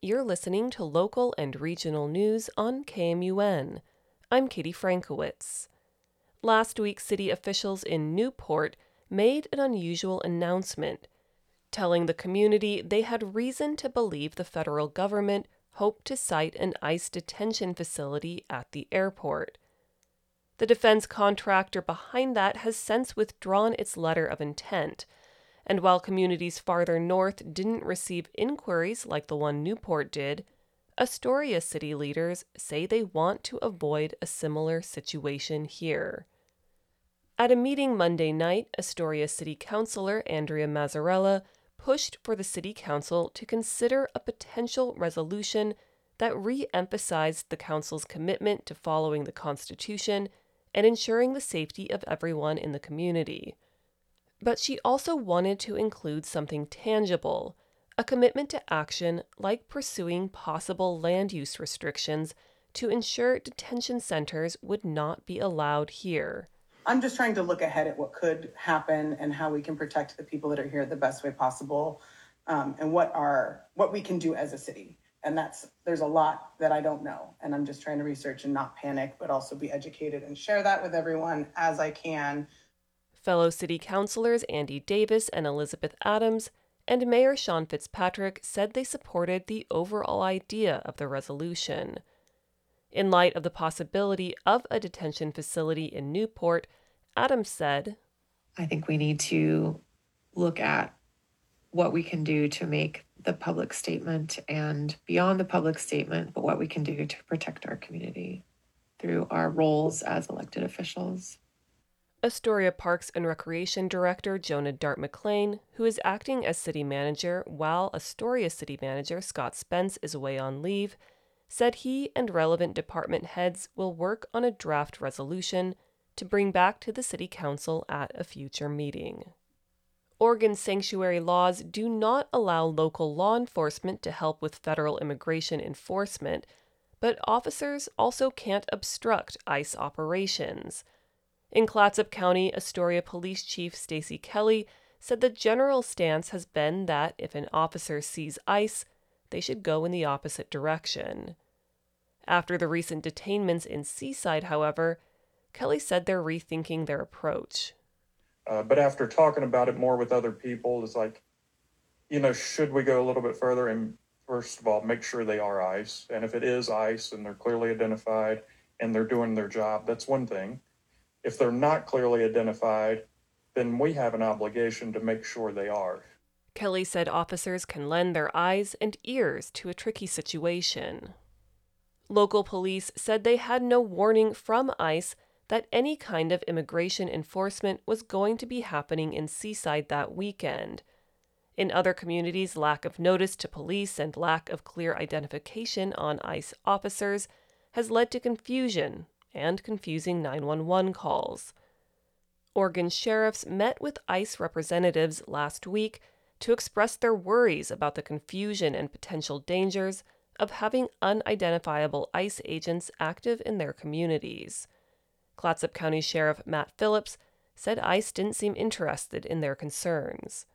You're listening to local and regional news on KMUN. I'm Katie Frankowitz. Last week, city officials in Newport made an unusual announcement, telling the community they had reason to believe the federal government hoped to site an ICE detention facility at the airport. The defense contractor behind that has since withdrawn its letter of intent. And while communities farther north didn't receive inquiries like the one Newport did, Astoria city leaders say they want to avoid a similar situation here. At a meeting Monday night, Astoria City Councilor Andrea Mazzarella pushed for the City Council to consider a potential resolution that re-emphasized the Council's commitment to following the Constitution and ensuring the safety of everyone in the community. But she also wanted to include something tangible, a commitment to action like pursuing possible land use restrictions to ensure detention centers would not be allowed here. I'm just trying to look ahead at what could happen and how we can protect the people that are here the best way possible, and what we can do as a city. And there's a lot that I don't know, and I'm just trying to research and not panic, but also be educated and share that with everyone as I can. Fellow city councilors Andy Davis and Elizabeth Adams and Mayor Sean Fitzpatrick said they supported the overall idea of the resolution. In light of the possibility of a detention facility in Newport, Adams said, I think we need to look at what we can do to make the public statement and beyond the public statement, but what we can do to protect our community through our roles as elected officials. Astoria Parks and Recreation Director Jonah Dart McLean, who is acting as city manager while Astoria City Manager Scott Spence is away on leave, said he and relevant department heads will work on a draft resolution to bring back to the City Council at a future meeting. Oregon sanctuary laws do not allow local law enforcement to help with federal immigration enforcement, but officers also can't obstruct ICE operations. In Clatsop County, Astoria Police Chief Stacy Kelly said the general stance has been that if an officer sees ICE, they should go in the opposite direction. After the recent detainments in Seaside, however, Kelly said they're rethinking their approach. But after talking about it more with other people, it's like, should we go a little bit further and first of all, make sure they are ICE? And if it is ICE and they're clearly identified and they're doing their job, that's one thing. If they're not clearly identified, then we have an obligation to make sure they are. Kelly said officers can lend their eyes and ears to a tricky situation. Local police said they had no warning from ICE that any kind of immigration enforcement was going to be happening in Seaside that weekend. In other communities, lack of notice to police and lack of clear identification on ICE officers has led to confusion and confusing 911 calls. Oregon sheriffs met with ICE representatives last week to express their worries about the confusion and potential dangers of having unidentifiable ICE agents active in their communities. Clatsop County Sheriff Matt Phillips said ICE didn't seem interested in their concerns.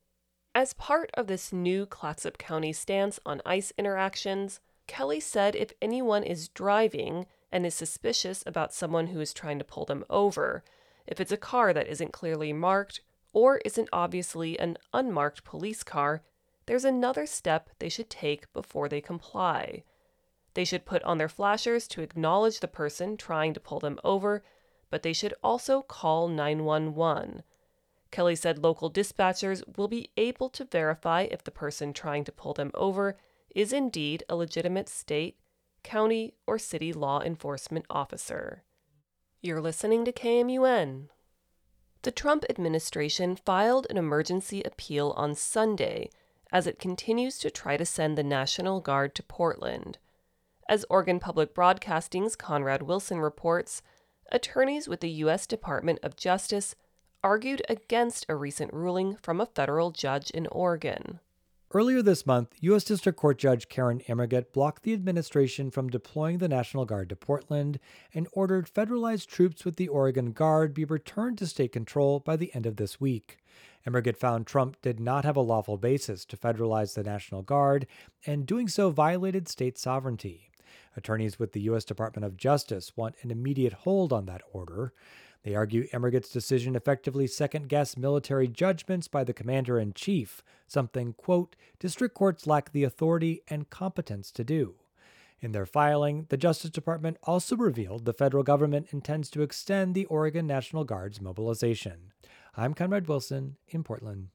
As part of this new Clatsop County stance on ICE interactions, Kelly said if anyone is driving and is suspicious about someone who is trying to pull them over, if it's a car that isn't clearly marked or isn't obviously an unmarked police car, there's another step they should take before they comply. They should put on their flashers to acknowledge the person trying to pull them over, but they should also call 911. Kelly said local dispatchers will be able to verify if the person trying to pull them over is indeed a legitimate state, county, or city law enforcement officer. You're listening to KMUN. The Trump administration filed an emergency appeal on Sunday as it continues to try to send the National Guard to Portland. As Oregon Public Broadcasting's Conrad Wilson reports, attorneys with the U.S. Department of Justice argued against a recent ruling from a federal judge in Oregon. Earlier this month, U.S. District Court Judge Karen Immergut blocked the administration from deploying the National Guard to Portland and ordered federalized troops with the Oregon Guard be returned to state control by the end of this week. Immergut found Trump did not have a lawful basis to federalize the National Guard, and doing so violated state sovereignty. Attorneys with the U.S. Department of Justice want an immediate hold on that order. They argue Immergut's decision effectively second-guessed military judgments by the commander-in-chief, something, quote, district courts lack the authority and competence to do. In their filing, the Justice Department also revealed the federal government intends to extend the Oregon National Guard's mobilization. I'm Conrad Wilson in Portland.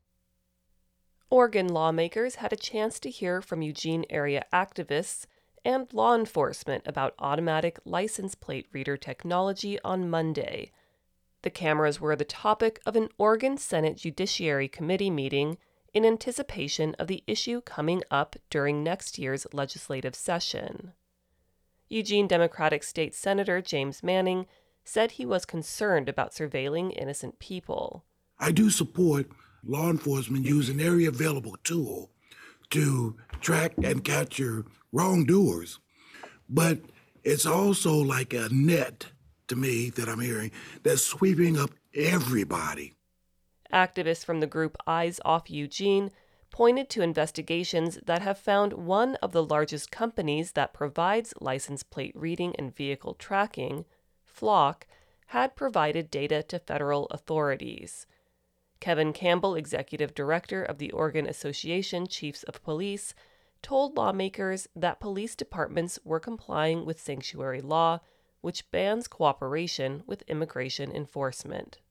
Oregon lawmakers had a chance to hear from Eugene area activists and law enforcement about automatic license plate reader technology on Monday. The cameras were the topic of an Oregon Senate Judiciary Committee meeting in anticipation of the issue coming up during next year's legislative session. Eugene Democratic State Senator James Manning said he was concerned about surveilling innocent people. I do support law enforcement using every available tool to track and capture wrongdoers, but it's also like a net to me that I'm hearing that's sweeping up everybody. Activists from the group Eyes Off Eugene pointed to investigations that have found one of the largest companies that provides license plate reading and vehicle tracking, Flock, had provided data to federal authorities. Kevin Campbell, executive director of the Oregon Association Chiefs of Police, told lawmakers that police departments were complying with sanctuary law, which bans cooperation with immigration enforcement.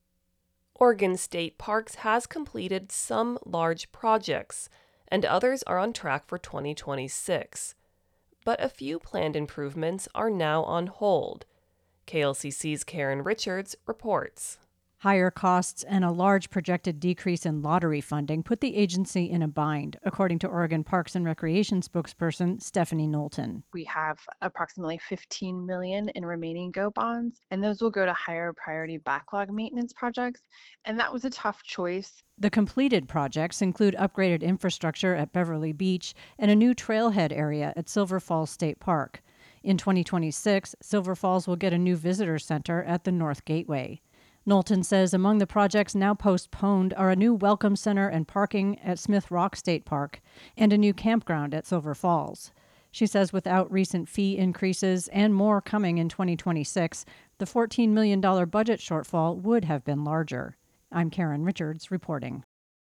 Oregon State Parks has completed some large projects, and others are on track for 2026. But a few planned improvements are now on hold. KLCC's Karen Richards reports. Higher costs and a large projected decrease in lottery funding put the agency in a bind, according to Oregon Parks and Recreation spokesperson Stephanie Knowlton. We have approximately $15 million in remaining GO bonds, and those will go to higher priority backlog maintenance projects, and that was a tough choice. The completed projects include upgraded infrastructure at Beverly Beach and a new trailhead area at Silver Falls State Park. In 2026, Silver Falls will get a new visitor center at the North Gateway. Knowlton says among the projects now postponed are a new welcome center and parking at Smith Rock State Park and a new campground at Silver Falls. She says without recent fee increases and more coming in 2026, the $14 million budget shortfall would have been larger. I'm Karen Richards reporting.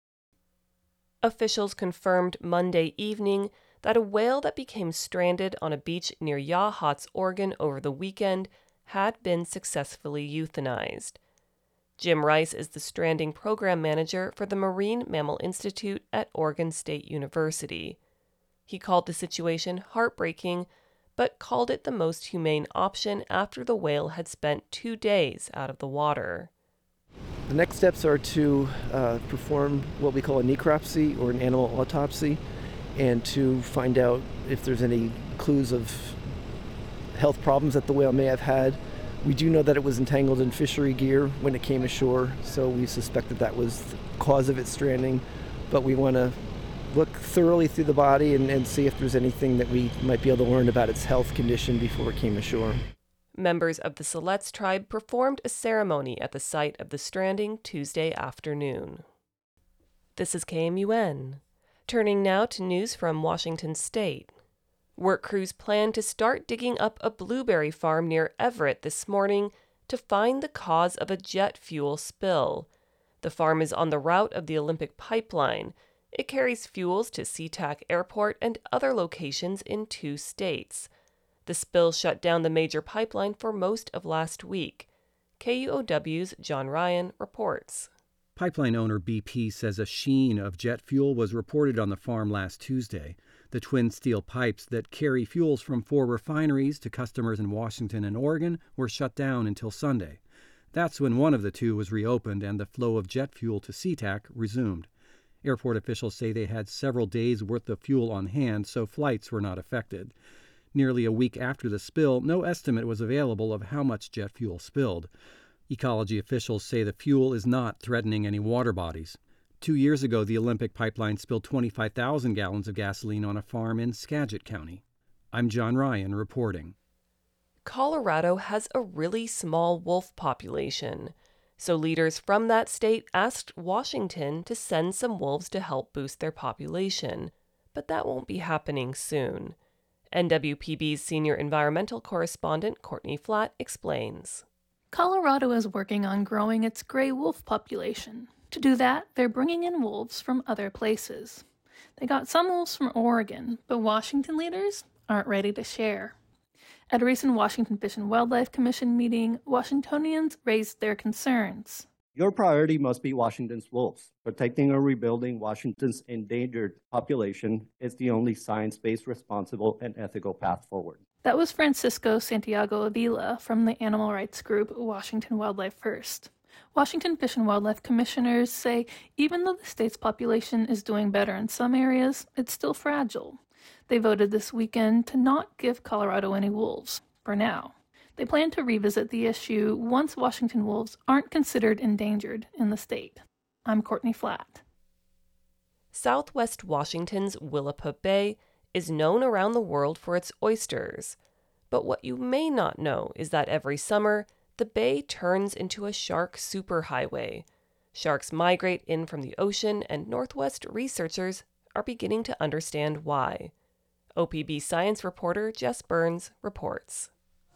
Officials confirmed Monday evening that a whale that became stranded on a beach near Yachats, Oregon over the weekend had been successfully euthanized. Jim Rice is the stranding program manager for the Marine Mammal Institute at Oregon State University. He called the situation heartbreaking, but called it the most humane option after the whale had spent 2 days out of the water. The next steps are to perform what we call a necropsy or an animal autopsy, and to find out if there's any clues of health problems that the whale may have had. We do know that it was entangled in fishery gear when it came ashore, so we suspect that that was the cause of its stranding. But we want to look thoroughly through the body and see if there's anything that we might be able to learn about its health condition before it came ashore. Members of the Siletz tribe performed a ceremony at the site of the stranding Tuesday afternoon. This is KMUN. Turning now to news from Washington State. Work crews plan to start digging up a blueberry farm near Everett this morning to find the cause of a jet fuel spill. The farm is on the route of the Olympic Pipeline. It carries fuels to SeaTac Airport and other locations in 2 states. The spill shut down the major pipeline for most of last week. KUOW's John Ryan reports. Pipeline owner BP says a sheen of jet fuel was reported on the farm last Tuesday. The twin steel pipes that carry fuels from 4 refineries to customers in Washington and Oregon were shut down until Sunday. That's when one of the 2 was reopened and the flow of jet fuel to SeaTac resumed. Airport officials say they had several days' worth of fuel on hand, so flights were not affected. Nearly a week after the spill, no estimate was available of how much jet fuel spilled. Ecology officials say the fuel is not threatening any water bodies. 2 years ago, the Olympic pipeline spilled 25,000 gallons of gasoline on a farm in Skagit County. I'm John Ryan reporting. Colorado has a really small wolf population, so leaders from that state asked Washington to send some wolves to help boost their population. But that won't be happening soon. NWPB's senior environmental correspondent Courtney Flatt explains. Colorado is working on growing its gray wolf population. To do that, they're bringing in wolves from other places. They got some wolves from Oregon, but Washington leaders aren't ready to share. At a recent Washington Fish and Wildlife Commission meeting, Washingtonians raised their concerns. Your priority must be Washington's wolves. Protecting or rebuilding Washington's endangered population is the only science-based, responsible, and ethical path forward. That was Francisco Santiago Avila from the animal rights group Washington Wildlife First. Washington Fish and Wildlife commissioners say even though the state's population is doing better in some areas, it's still fragile. They voted this weekend to not give Colorado any wolves, for now. They plan to revisit the issue once Washington wolves aren't considered endangered in the state. I'm Courtney Flatt. Southwest Washington's Willapa Bay is known around the world for its oysters. But what you may not know is that every summer, the bay turns into a shark superhighway. Sharks migrate in from the ocean, and Northwest researchers are beginning to understand why. OPB science reporter Jess Burns reports.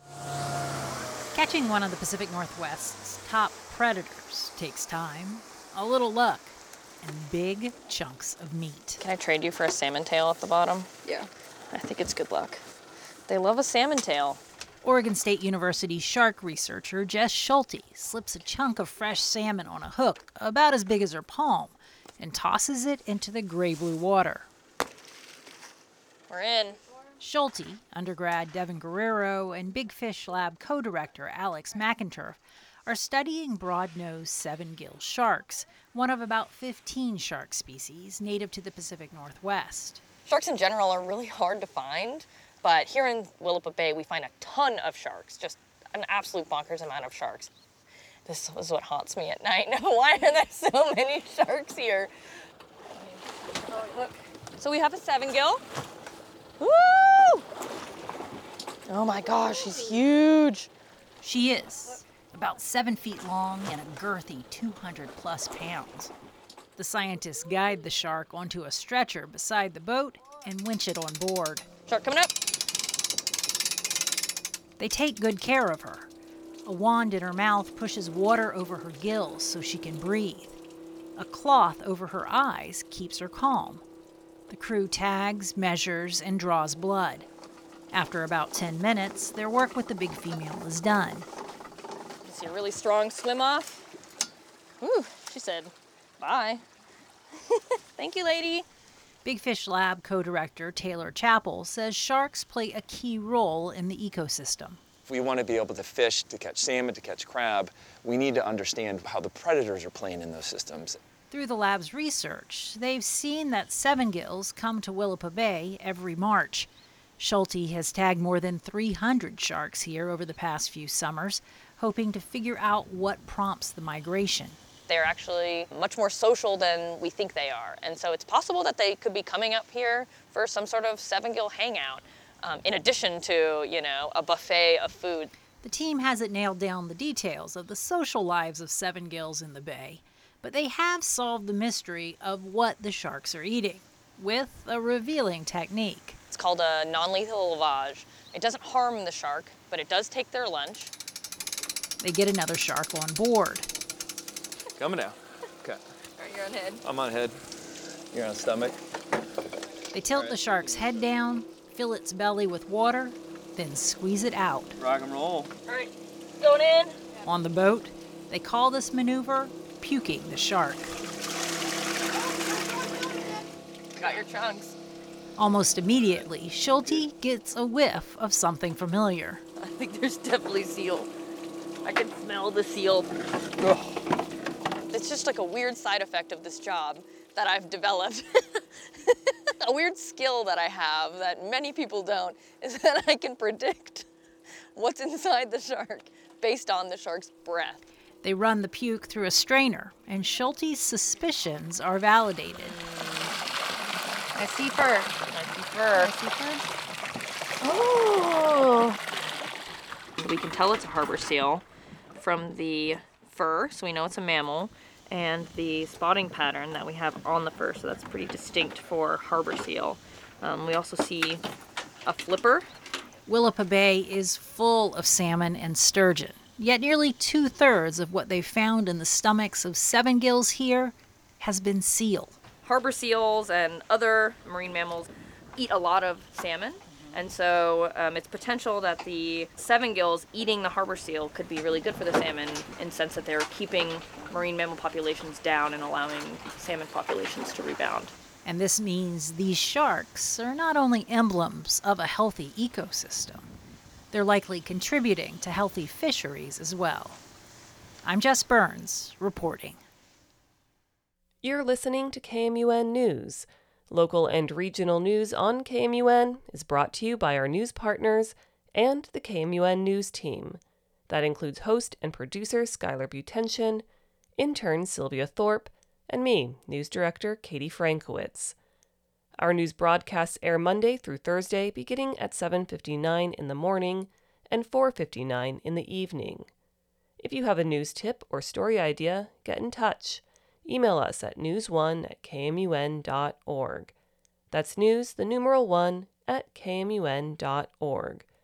Catching one of the Pacific Northwest's top predators takes time, a little luck, and big chunks of meat. Can I trade you for a salmon tail at the bottom? Yeah. I think it's good luck. They love a salmon tail. Oregon State University shark researcher Jess Schulte slips a chunk of fresh salmon on a hook about as big as her palm and tosses it into the gray-blue water. We're in. Schulte, undergrad Devin Guerrero, and Big Fish Lab co-director Alex McInturf are studying broad-nosed seven-gill sharks, one of about 15 shark species native to the Pacific Northwest. Sharks in general are really hard to find, but here in Willapa Bay we find a ton of sharks, just an absolute bonkers amount of sharks. This is what haunts me at night. Why are there so many sharks here? Look. So we have a seven-gill. Woo! Oh my gosh, she's huge. She is. About 7 feet long and a girthy 200-plus pounds. The scientists guide the shark onto a stretcher beside the boat and winch it on board. Shark coming up. They take good care of her. A wand in her mouth pushes water over her gills so she can breathe. A cloth over her eyes keeps her calm. The crew tags, measures, and draws blood. After about 10 minutes, their work with the big female is done. You see a really strong swim off? Whew, she said, bye. Thank you, lady. Big Fish Lab co-director Taylor Chappell says sharks play a key role in the ecosystem. If we want to be able to fish, to catch salmon, to catch crab, we need to understand how the predators are playing in those systems. Through the lab's research, they've seen that seven gills come to Willapa Bay every March. Schulte has tagged more than 300 sharks here over the past few summers, hoping to figure out what prompts the migration. They're actually much more social than we think they are. And so it's possible that they could be coming up here for some sort of seven-gill hangout, in addition to, a buffet of food. The team hasn't nailed down the details of the social lives of seven gills in the bay, but they have solved the mystery of what the sharks are eating with a revealing technique. It's called a non-lethal lavage. It doesn't harm the shark, but it does take their lunch. They get another shark on board. Coming down. Okay. All right, you're on head. I'm on head. You're on stomach. They tilt the shark's head down, fill its belly with water, then squeeze it out. Rock and roll. All right, going in. On the boat, they call this maneuver puking the shark. Got your chunks. Almost immediately, Schulte gets a whiff of something familiar. I think there's definitely seal. I can smell the seal. Ugh. It's just like a weird side effect of this job that I've developed. A weird skill that I have that many people don't is that I can predict what's inside the shark based on the shark's breath. They run the puke through a strainer, and Schulte's suspicions are validated. I see fur. I see fur. Oh! We can tell it's a harbor seal from the fur, so we know it's a mammal, and the spotting pattern that we have on the fur, so that's pretty distinct for harbor seal. We also see a flipper. Willapa Bay is full of salmon and sturgeon, yet nearly 2/3 of what they found in the stomachs of 7 gills here has been seal. Harbor seals and other marine mammals eat a lot of salmon, and so it's potential that the 7 gills eating the harbor seal could be really good for the salmon in the sense that they're keeping marine mammal populations down and allowing salmon populations to rebound. And this means these sharks are not only emblems of a healthy ecosystem, they're likely contributing to healthy fisheries as well. I'm Jess Burns, reporting. You're listening to KMUN News. Local and regional news on KMUN is brought to you by our news partners and the KMUN News team. That includes host and producer Skylar Butension, intern Sylvia Thorpe, and me, news director Katie Frankowitz. Our news broadcasts air Monday through Thursday beginning at 7:59 in the morning and 4:59 in the evening. If you have a news tip or story idea, get in touch. Email us at news1@kmun.org. That's news, the numeral 1, at kmun.org.